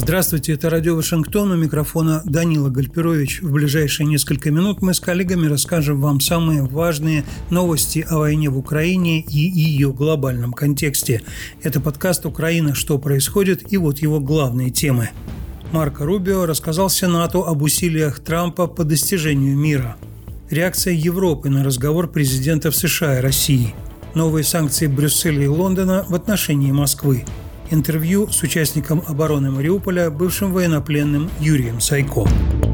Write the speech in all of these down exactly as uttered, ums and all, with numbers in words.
Здравствуйте, это радио Вашингтон, у микрофона Данила Гальперович. В ближайшие несколько минут мы с коллегами расскажем вам самые важные новости о войне в Украине и ее глобальном контексте. Это подкаст «Украина. Что происходит?» и вот его главные темы. Марко Рубио рассказал Сенату об усилиях Трампа по достижению мира. Реакция Европы на разговор президентов США и России. Новые санкции Брюсселя и Лондона в отношении Москвы. Интервью с участником обороны Мариуполя, бывшим военнопленным Юрием Сайко.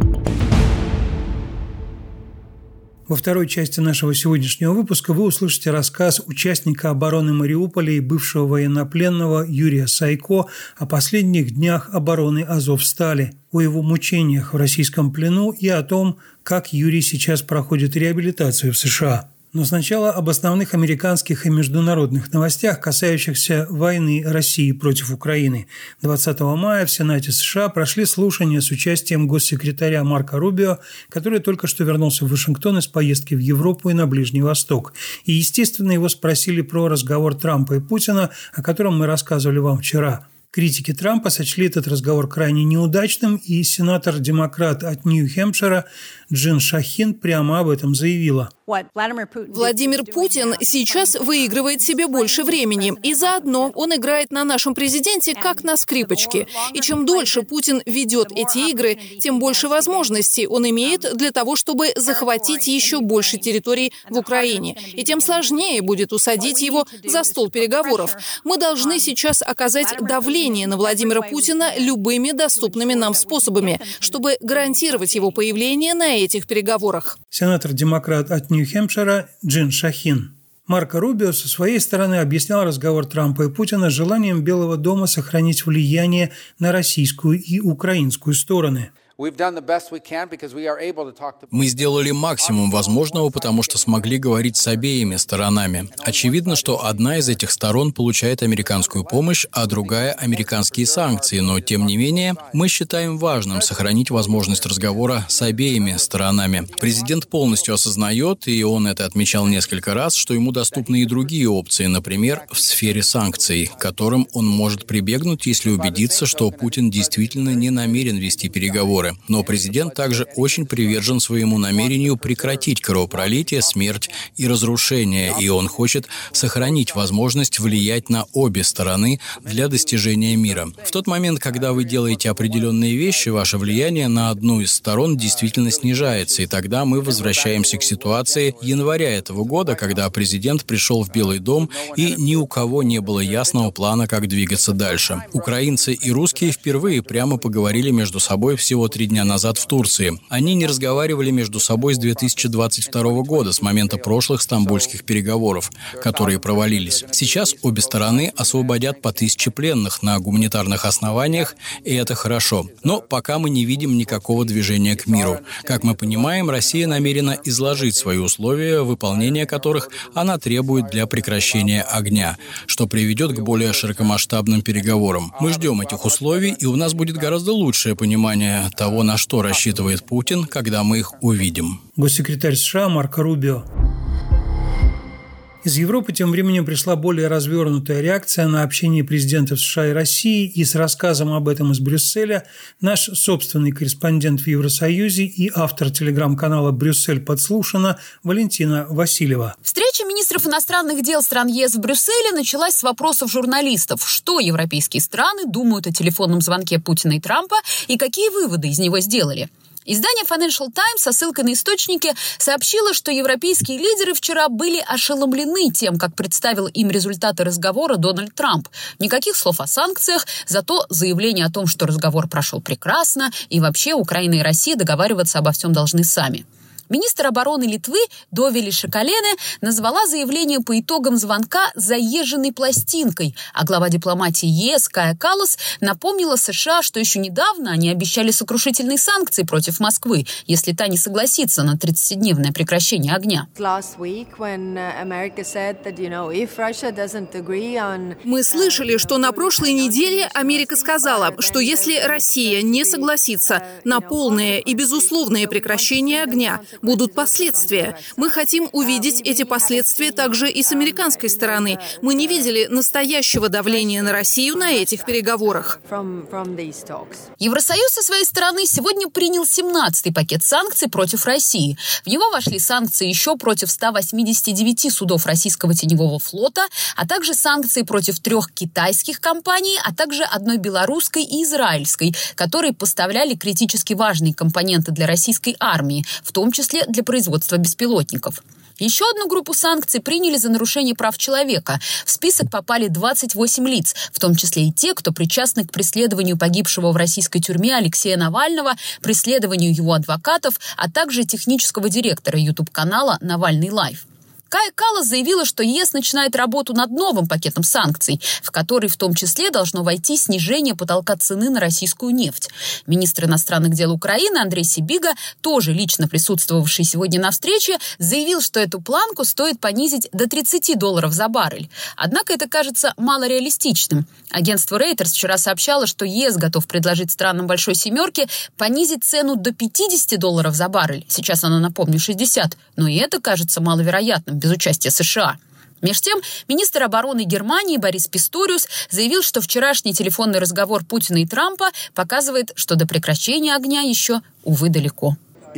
Во второй части нашего сегодняшнего выпуска вы услышите рассказ участника обороны Мариуполя и бывшего военнопленного Юрия Сайко о последних днях обороны Азовстали, о его мучениях в российском плену и о том, как Юрий сейчас проходит реабилитацию в США. Но сначала об основных американских и международных новостях, касающихся войны России против Украины. двадцатого мая в Сенате США прошли слушания с участием госсекретаря Марко Рубио, который только что вернулся в Вашингтон из поездки в Европу и на Ближний Восток. И, естественно, его спросили про разговор Трампа и Путина, о котором мы рассказывали вам вчера. Критики Трампа сочли этот разговор крайне неудачным, и сенатор-демократ от Нью-Хэмпшира Джин Шахин прямо об этом заявила. Владимир Путин сейчас выигрывает себе больше времени, и заодно он играет на нашем президенте как на скрипочке. И чем дольше Путин ведет эти игры, тем больше возможностей он имеет для того, чтобы захватить еще больше территорий в Украине. И тем сложнее будет усадить его за стол переговоров. Мы должны сейчас оказать давление на Владимира Путина любыми доступными нам способами, чтобы гарантировать его появление на этих переговорах. Сенатор-демократ от Нью-Хэмпшира Джин Шахин. Марко Рубио со своей стороны объяснял разговор Трампа и Путина желанием Белого дома сохранить влияние на российскую и украинскую стороны. Мы сделали максимум возможного, потому что смогли говорить с обеими сторонами. Очевидно, что одна из этих сторон получает американскую помощь, а другая – американские санкции. Но, тем не менее, мы считаем важным сохранить возможность разговора с обеими сторонами. Президент полностью осознает, и он это отмечал несколько раз, что ему доступны и другие опции, например, в сфере санкций, к которым он может прибегнуть, если убедится, что Путин действительно не намерен вести переговоры. Но президент также очень привержен своему намерению прекратить кровопролитие, смерть и разрушение, и он хочет сохранить возможность влиять на обе стороны для достижения мира. В тот момент, когда вы делаете определенные вещи, ваше влияние на одну из сторон действительно снижается, и тогда мы возвращаемся к ситуации января этого года, когда президент пришел в Белый дом, и ни у кого не было ясного плана, как двигаться дальше. Украинцы и русские впервые прямо поговорили между собой всего три дня назад в Турции. Они не разговаривали между собой с две тысячи двадцать второго года, с момента прошлых стамбульских переговоров, которые провалились. Сейчас обе стороны освободят по тысяче пленных на гуманитарных основаниях, и это хорошо. Но пока мы не видим никакого движения к миру. Как мы понимаем, Россия намерена изложить свои условия, выполнения которых она требует для прекращения огня, что приведет к более широкомасштабным переговорам. Мы ждем этих условий, и у нас будет гораздо лучшее понимание того, на что рассчитывает Путин, когда мы их увидим. Госсекретарь США Марко Рубио. Из Европы тем временем пришла более развернутая реакция на общение президентов США и России, и с рассказом об этом из Брюсселя наш собственный корреспондент в Евросоюзе и автор телеграм-канала «Брюссель подслушано» Валентина Васильева. Встреча министров иностранных дел стран ЕС в Брюсселе началась с вопросов журналистов. Что европейские страны думают о телефонном звонке Путина и Трампа и какие выводы из него сделали? Издание Financial Times со ссылкой на источники сообщило, что европейские лидеры вчера были ошеломлены тем, как представил им результаты разговора Дональд Трамп. Никаких слов о санкциях, зато заявление о том, что разговор прошел прекрасно, и вообще Украина и Россия договариваться обо всем должны сами. Министр обороны Литвы Довиле Шакалене назвала заявление по итогам звонка «заезженной пластинкой», а глава дипломатии ЕС Кая Каллас напомнила США, что еще недавно они обещали сокрушительные санкции против Москвы, если та не согласится на тридцатидневное прекращение огня. Мы слышали, что на прошлой неделе Америка сказала, что если Россия не согласится на полное и безусловное прекращение огня, будут последствия. Мы хотим увидеть эти последствия также и с американской стороны. Мы не видели настоящего давления на Россию на этих переговорах. Евросоюз со своей стороны сегодня принял семнадцатый пакет санкций против России. В него вошли санкции еще против ста восьмидесяти девяти судов российского теневого флота, а также санкции против трех китайских компаний, а также одной белорусской и израильской, которые поставляли критически важные компоненты для российской армии, в том числе для производства беспилотников. Еще одну группу санкций приняли за нарушение прав человека. В список попали двадцать восемь лиц, в том числе и те, кто причастны к преследованию погибшего в российской тюрьме Алексея Навального, преследованию его адвокатов, а также технического директора YouTube-канала «Навальный Лайв». Кая Каллас заявила, что ЕС начинает работу над новым пакетом санкций, в который в том числе должно войти снижение потолка цены на российскую нефть. Министр иностранных дел Украины Андрей Сибига, тоже лично присутствовавший сегодня на встрече, заявил, что эту планку стоит понизить до тридцати долларов за баррель. Однако это кажется малореалистичным. Агентство Reuters вчера сообщало, что ЕС готов предложить странам Большой Семерки понизить цену до пятидесяти долларов за баррель. Сейчас она, напомню, шестьдесят. Но и это кажется маловероятным без участия США. Между тем, министр обороны Германии Борис Писториус заявил, что вчерашний телефонный разговор Путина и Трампа показывает, что до прекращения огня еще, увы, далеко.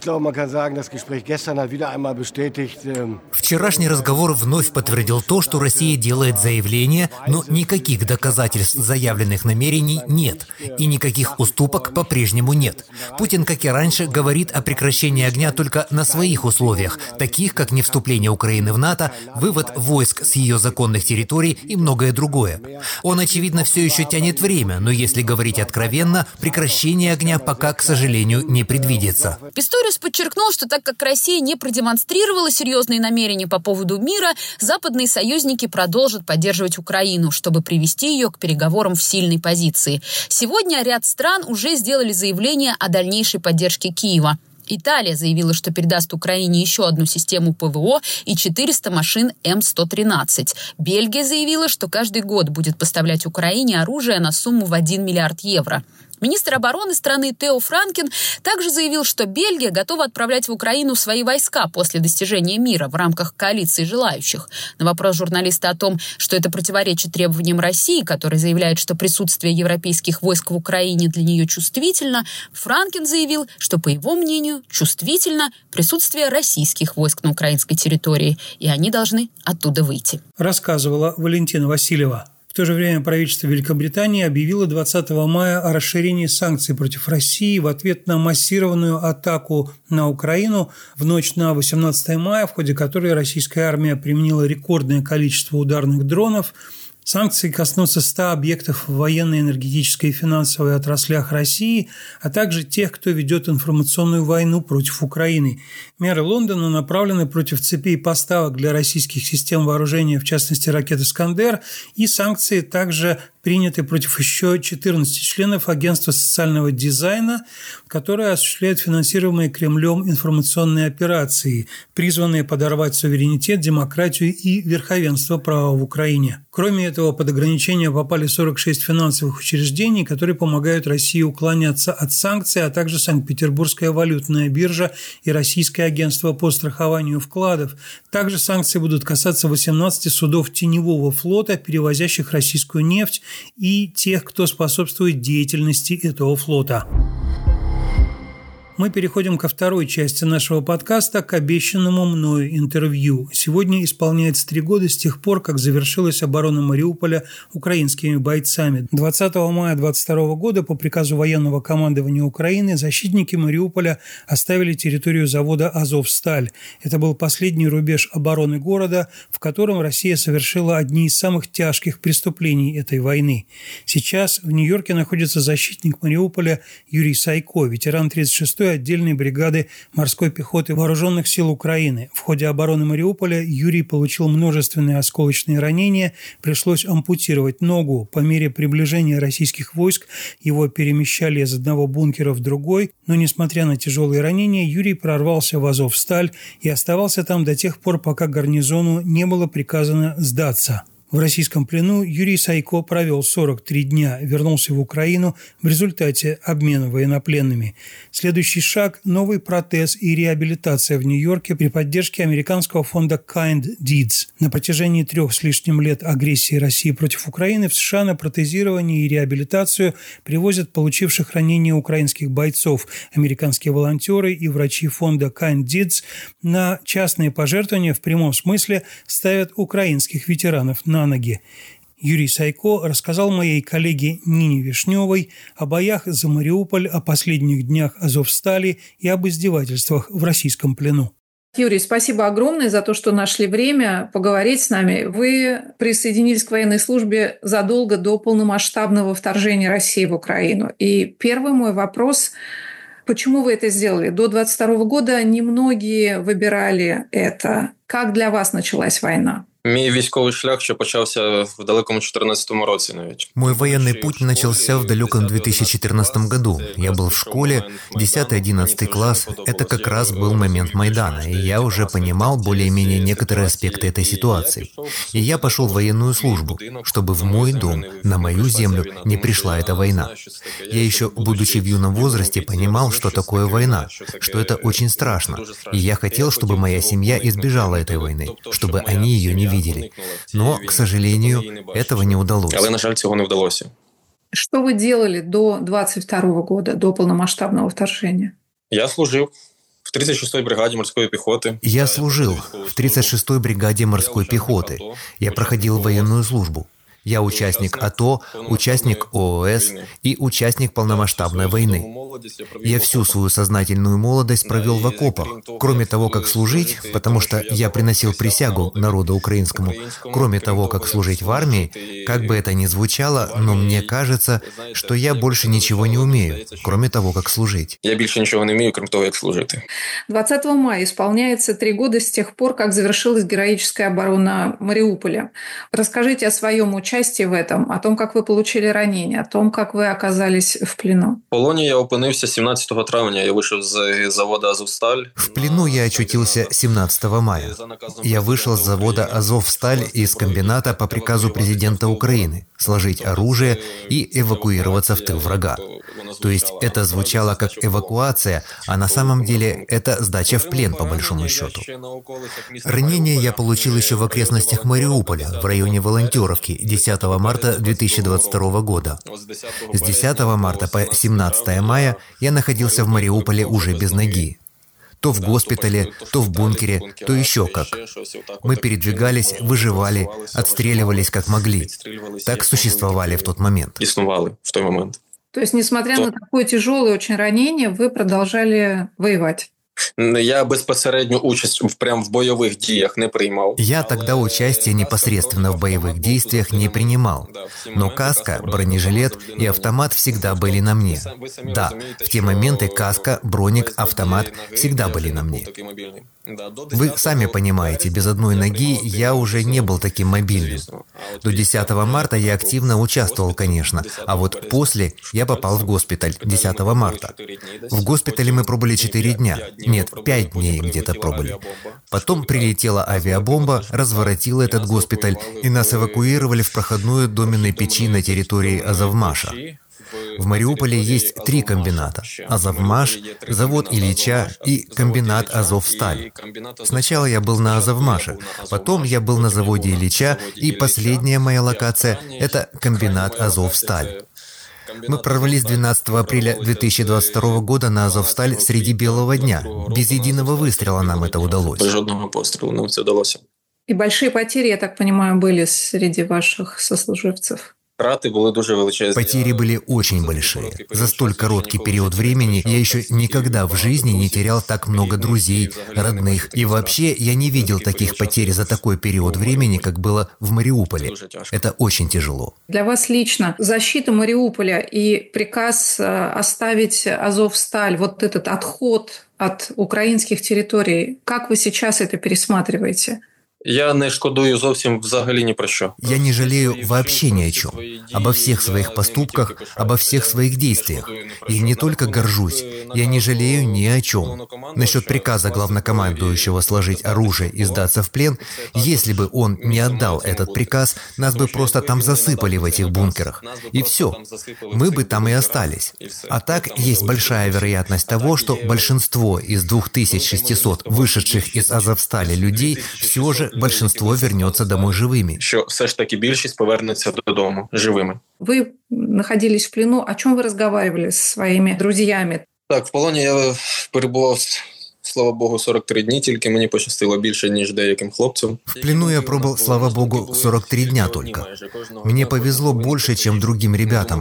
Вчерашний разговор вновь подтвердил то, что Россия делает заявления, но никаких доказательств заявленных намерений нет, и никаких уступок по-прежнему нет. Путин, как и раньше, говорит о прекращении огня только на своих условиях, таких как не вступление Украины в НАТО, вывод войск с ее законных территорий и многое другое. Он, очевидно, все еще тянет время, но если говорить откровенно, прекращение огня пока, к сожалению, не предвидится. Писториус подчеркнул, что так как Россия не продемонстрировала серьезные намерения по поводу мира, западные союзники продолжат поддерживать Украину, чтобы привести ее к переговорам в сильной позиции. Сегодня ряд стран уже сделали заявление о дальнейшей поддержке Киева. Италия заявила, что передаст Украине еще одну систему ПВО и четыреста машин эм сто тринадцать. Бельгия заявила, что каждый год будет поставлять Украине оружие на сумму в один миллиард евро. Министр обороны страны Тео Франкен также заявил, что Бельгия готова отправлять в Украину свои войска после достижения мира в рамках коалиции желающих. На вопрос журналиста о том, что это противоречит требованиям России, которая заявляет, что присутствие европейских войск в Украине для нее чувствительно, Франкен заявил, что, по его мнению, чувствительно присутствие российских войск на украинской территории, и они должны оттуда выйти. Рассказывала Валентина Васильева. В то же время правительство Великобритании объявило двадцатого мая о расширении санкций против России в ответ на массированную атаку на Украину в ночь на восемнадцатое мая, в ходе которой российская армия применила рекордное количество ударных дронов. Санкции коснутся ста объектов в военной, энергетической и финансовой отраслях России, а также тех, кто ведет информационную войну против Украины. Меры Лондона направлены против цепей поставок для российских систем вооружения, в частности ракет «Искандер», и санкции также приняты против еще четырнадцати членов Агентства социального дизайна, которое осуществляет финансируемые Кремлем информационные операции, призванные подорвать суверенитет, демократию и верховенство права в Украине. Кроме этого, под ограничения попали сорок шесть финансовых учреждений, которые помогают России уклоняться от санкций, а также Санкт-Петербургская валютная биржа и Российское агентство по страхованию вкладов. Также санкции будут касаться восемнадцати судов теневого флота, перевозящих российскую нефть, и тех, кто способствует деятельности этого флота. Мы переходим ко второй части нашего подкаста, к обещанному мною интервью. Сегодня исполняется три года с тех пор, как завершилась оборона Мариуполя украинскими бойцами. двадцатого мая две тысячи двадцать второго года по приказу военного командования Украины защитники Мариуполя оставили территорию завода «Азовсталь». Это был последний рубеж обороны города, в котором Россия совершила одни из самых тяжких преступлений этой войны. Сейчас в Нью-Йорке находится защитник Мариуполя Юрий Сайко, ветеран тридцать шестой отдельной бригады морской пехоты Вооруженных сил Украины. В ходе обороны Мариуполя Юрий получил множественные осколочные ранения, пришлось ампутировать ногу. По мере приближения российских войск его перемещали из одного бункера в другой, но, несмотря на тяжелые ранения, Юрий прорвался в Азовсталь и оставался там до тех пор, пока гарнизону не было приказано сдаться. В российском плену Юрий Сайко провел сорок три дня, вернулся в Украину в результате обмена военнопленными. Следующий шаг – новый протез и реабилитация в Нью-Йорке при поддержке американского фонда Kind Deeds. На протяжении трех с лишним лет агрессии России против Украины в США на протезирование и реабилитацию привозят получивших ранения украинских бойцов. Американские волонтеры и врачи фонда Kind Deeds на частные пожертвования в прямом смысле ставят украинских ветеранов на на ноги. Юрий Сайко рассказал моей коллеге Нине Вишневой о боях за Мариуполь, о последних днях Азовстали и об издевательствах в российском плену. Юрий, спасибо огромное за то, что нашли время поговорить с нами. Вы присоединились к военной службе задолго до полномасштабного вторжения России в Украину. И первый мой вопрос: почему вы это сделали? До двадцать второго года немногие выбирали это. Как для вас началась война? Мій військовий шлях ще почався в далекому чотирнадцятому році навіть. Мой военный путь начался в далеком две тысячи четырнадцатом году. Я был в школе, десятый-одиннадцатый класс. Это как раз был момент Майдана, и я уже понимал более-менее некоторые аспекты этой ситуации. И я пошел в военную службу, чтобы в мой дом, на мою землю не пришла эта война. Я еще, будучи в юном возрасте, понимал, что такое война, что это очень страшно. И я хотел, чтобы моя семья избежала этой войны, чтобы они ее не видели. Видели. Но, к сожалению, этого не удалось. Але, на жаль, цього не вдалося. Что вы делали до двадцать второго года, до полномасштабного вторжения? Я служил в тридцать шестой бригаде морской пехоты. Я служил в тридцать шестой бригаде морской пехоты. Я проходил военную службу. Я участник АТО, участник ООС и участник полномасштабной войны. Я всю свою сознательную молодость провел в окопах. Кроме того, как служить, потому что я приносил присягу народу украинскому, кроме того, как служить в армии, как бы это ни звучало, но мне кажется, что я больше ничего не умею, кроме того, как служить. Я больше ничего не умею, кроме того, как служить. двадцатого мая исполняется три года с тех пор, как завершилась героическая оборона Мариуполя. Расскажите о своем участии в этом, о том, как вы получили ранения, о том, как вы оказались в плену. В полоне я опинився семнадцатого травня. Я вышел с завода «Азовсталь». В плену я очутился семнадцатого мая. Я вышел с завода «Азовсталь» из комбината по приказу президента Украины сложить оружие и эвакуироваться в тыл врага. То есть это звучало как эвакуация, а на самом деле это сдача в плен, по большому счету. Ранение я получил еще в окрестностях Мариуполя, в районе Волонтеровки, десятого марта две тысячи двадцать второго года. С десятого марта по семнадцатое мая я находился в Мариуполе уже без ноги. То в госпитале, то в бункере, то еще как. Мы передвигались, выживали, отстреливались как могли. Так существовали в тот момент. Існували в той момент. То есть, несмотря на такое тяжелое очень ранение, вы продолжали воевать? Я безпосередню участь в, прям в боевых діях не приймав. Я тогда участие непосредственно в боевых действиях не принимал. Но каска, бронежилет и автомат всегда были на мне. Да, в те моменты каска, броник, автомат всегда были на мне. Вы сами понимаете, без одной ноги я уже не был таким мобильным. До десятого марта я активно участвовал, конечно, а вот после я попал в госпиталь десятого марта. В госпитале мы пробыли четыре дня. Нет, пять дней где-то пробыли. Потом прилетела авиабомба, разворотила этот госпиталь, и нас эвакуировали в проходную доменной печи на территории Азовмаша. В Мариуполе есть три комбината – Азовмаш, завод Ильича и комбинат Азовсталь. Сначала я был на Азовмаше, потом я был на заводе Ильича, и последняя моя локация – это комбинат Азовсталь. Мы прорвались двенадцатого апреля две тысячи двадцать второго года на Азовсталь среди белого дня. Без единого выстрела нам это удалось. Без жодного пострілу нам це вдалося. И большие потери, я так понимаю, были среди ваших сослуживцев? Втраты были дуже величезні. Потери были очень большие. За столь короткий период времени я еще никогда в жизни не терял так много друзей, родных. И вообще я не видел таких потерь за такой период времени, как было в Мариуполе. Это очень тяжело. Для вас лично защита Мариуполя и приказ оставить Азовсталь, вот этот отход от украинских территорий, как вы сейчас это пересматриваете? Я не шкодую зовсім взагалі ні про що. Я не жалею вообще ни о чем. Обо всех своих поступках, обо всех своих действиях. И не только горжусь, я не жалею ни о чем. Насчет приказа главнокомандующего сложить оружие и сдаться в плен, если бы он не отдал этот приказ, нас бы просто там засыпали в этих бункерах. И все. Мы бы там и остались. А так есть большая вероятность того, что большинство из двух тысяч шестисот вышедших из Азовстали людей все же большинство вернется домой живыми. Що все ж таки більшість повернеться додому живими. Вы находились в плену. О чем вы разговаривали с своими друзьями? Так, в полоні я перебував, слава Богу, сорок три дні, тільки мені пощастило більше, ніж деяким хлопцам. В плену я пробыл, слава Богу, сорок три дня только. Мне повезло больше, чем другим ребятам.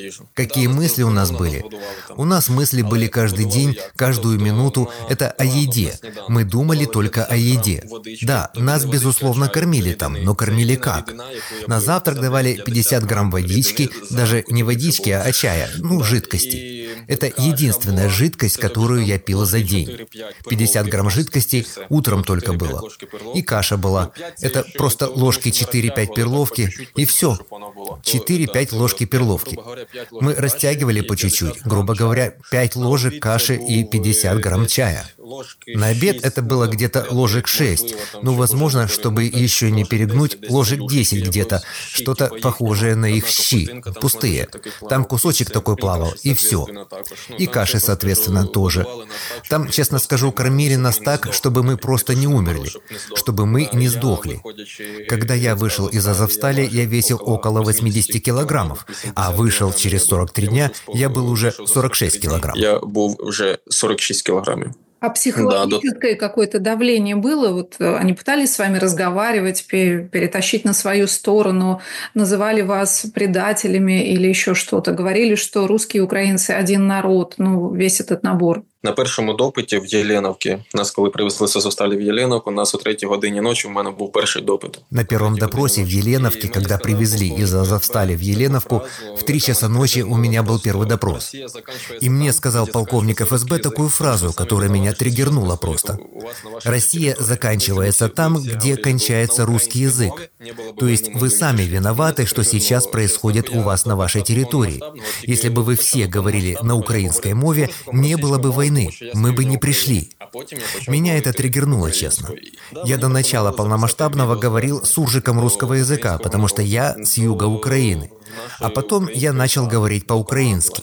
Какие мысли у нас были? У нас мысли были каждый день, каждую минуту. Это о еде. Мы думали только о еде. Да, нас, безусловно, кормили там, но кормили как? На завтрак давали пятьдесят грамм водички, даже не водички, а чая, ну, жидкости. Это единственная жидкость, которую я пил за день. пятьдесят грамм жидкости утром только было. И каша была. Это просто ложки четыре-пять перловки, и все. четыре-пять ложки перловки. Мы растягивали по чуть-чуть, грубо говоря, пять ложек каши и пятьдесят грамм чая. На обед это было где-то ложек шесть, ну, возможно, чтобы еще не перегнуть, ложек десять где-то, что-то похожее на их щи, пустые. Там кусочек такой плавал, и все. И каши, соответственно, тоже. Там, честно скажу, кормили нас так, чтобы мы просто не умерли, чтобы мы не сдохли. Когда я вышел из Азовстали, я весил около восемьдесят килограммов, а вышел через сорок три дня, я был уже сорок шесть килограмм. Я був вже сорок шість кілограмів. А психологическое да, какое-то давление было? Вот они пытались с вами разговаривать, перетащить на свою сторону, называли вас предателями или еще что-то? Говорили, что русские и украинцы один народ, ну, весь этот набор? На першому допиті в Єленовці, нас коли привезли з Азовсталі в Еленовку, у нас о третій годині ночі у мене був перший допит. На первом допросе в Еленовке, когда привезли из Азовстали в Еленовку, в три часа ночи у меня был первый допрос. И мне сказал полковник эф эс бэ такую фразу, которая меня триггернула просто. «Россия заканчивается там, где кончается русский язык. То есть вы сами виноваты, что сейчас происходит у вас на вашей территории. Если бы вы все говорили на украинской мове, не было бы войны. Мы бы не пришли». Меня это триггернуло, честно. Я до начала полномасштабного говорил суржиком русского языка, потому что я с юга Украины. А потом я начал говорить по-украински.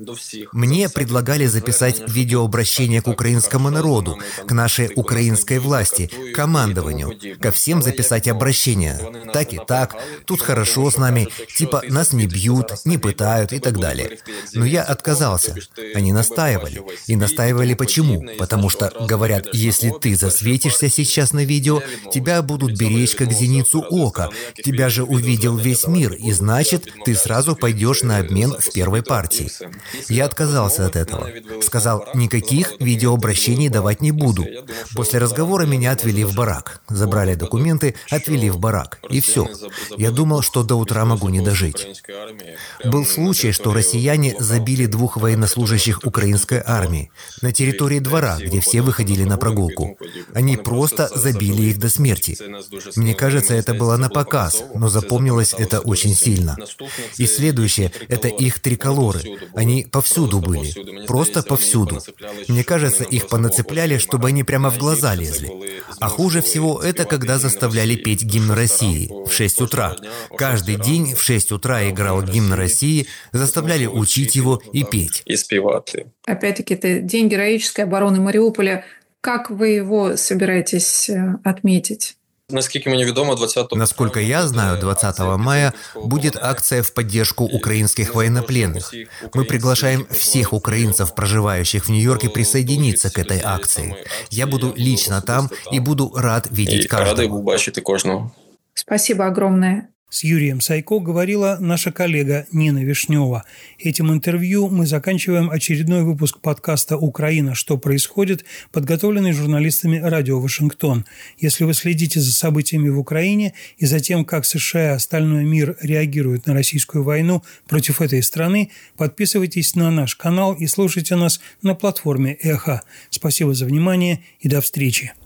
Мне предлагали записать видеообращение к украинскому народу, к нашей украинской власти, к командованию, ко всем записать обращение. Так и так, тут хорошо с нами, типа нас не бьют, не пытают и так далее. Но я отказался. Они настаивали. И настаивали почему? Потому что, говорят, если ты засветишься сейчас на видео, тебя будут беречь как зеницу ока. Тебя же увидел весь мир, и значит, ты сразу пойдешь на обмен с первой партией. Я отказался от этого. Сказал, никаких видеообращений давать не буду. После разговора меня отвели в барак. Забрали документы, отвели в барак. И все. Я думал, что до утра могу не дожить. Был случай, что россияне забили двух военнослужащих украинской армии на территории двора, где все выходили на прогулку. Они просто забили их до смерти. Мне кажется, это было на показ, но запомнилось это очень сильно. И следующее – это их триколоры. Они повсюду были. Просто повсюду. Мне кажется, их понацепляли, чтобы они прямо в глаза лезли. А хуже всего это, когда заставляли петь гимн России в шесть утра. Каждый день в шесть утра играл гимн России, заставляли учить его и петь. И спевать. Опять-таки, это день героической обороны Мариуполя. Как вы его собираетесь отметить? Насколько мне ведомо, двадцатого Насколько я знаю, двадцатого мая будет акция в поддержку украинских военнопленных. Мы приглашаем всех украинцев, проживающих в Нью-Йорке, присоединиться к этой акции. Я буду лично там и буду рад видеть каждого. Спасибо огромное. С Юрием Сайко говорила наша коллега Нина Вишнева. Этим интервью мы заканчиваем очередной выпуск подкаста «Украина. Что происходит?», подготовленный журналистами радио «Вашингтон». Если вы следите за событиями в Украине и за тем, как США и остальной мир реагируют на российскую войну против этой страны, подписывайтесь на наш канал и слушайте нас на платформе «Эхо». Спасибо за внимание и до встречи.